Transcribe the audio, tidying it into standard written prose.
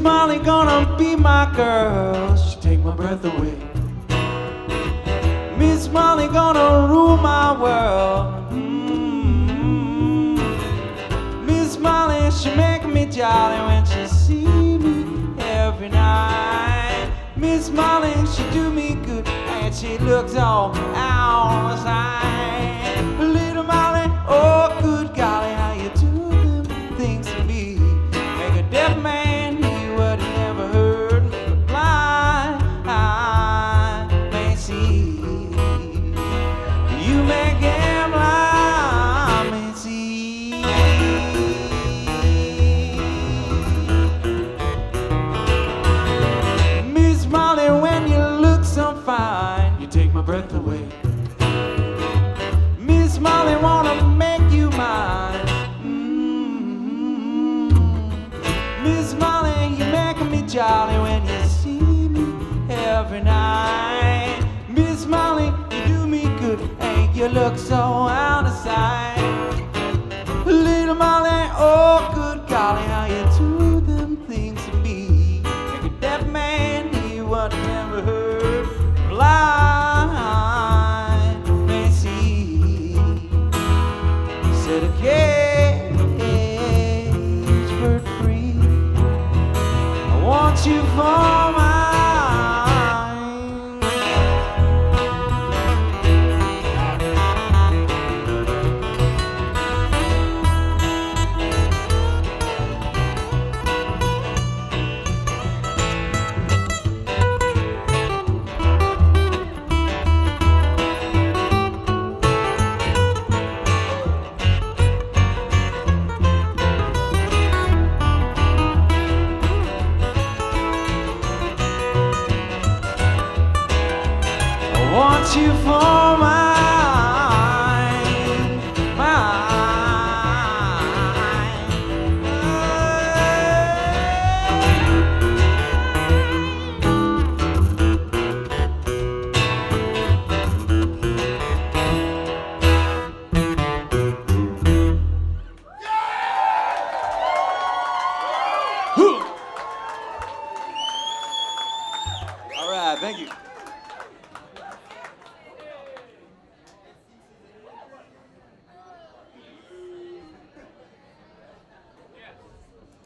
Molly gonna be my girl, she take my breath away. Miss Molly gonna rule my world. Miss Molly, she make me jolly when she see me every night. Miss Molly, she do me good and she looks all out of sight. Little Molly, oh good golly, how you do them things to me. Make a deaf man hear what he never heard, make a blind man see. You make him blind man see. Miss Molly, when you look so fine, you take my breath away. Miss Molly, wanna make you mine. Miss Molly, you make me jolly when you see me every night. Miss Molly, you do me good and you look so out of sight. Little Molly, oh good golly, how you do them things to me. Make a deaf man hear what he never heard, blind man see. Said a cage bird free, I want you for